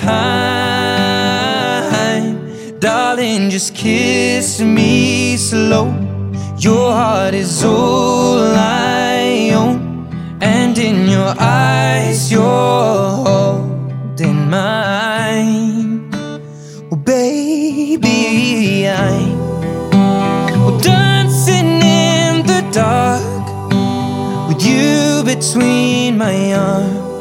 time. Darling, just kiss me slow. Your heart is all I own, and in your eyes you're holding mine. Oh baby, I'm dancing in the dark with you between my arms.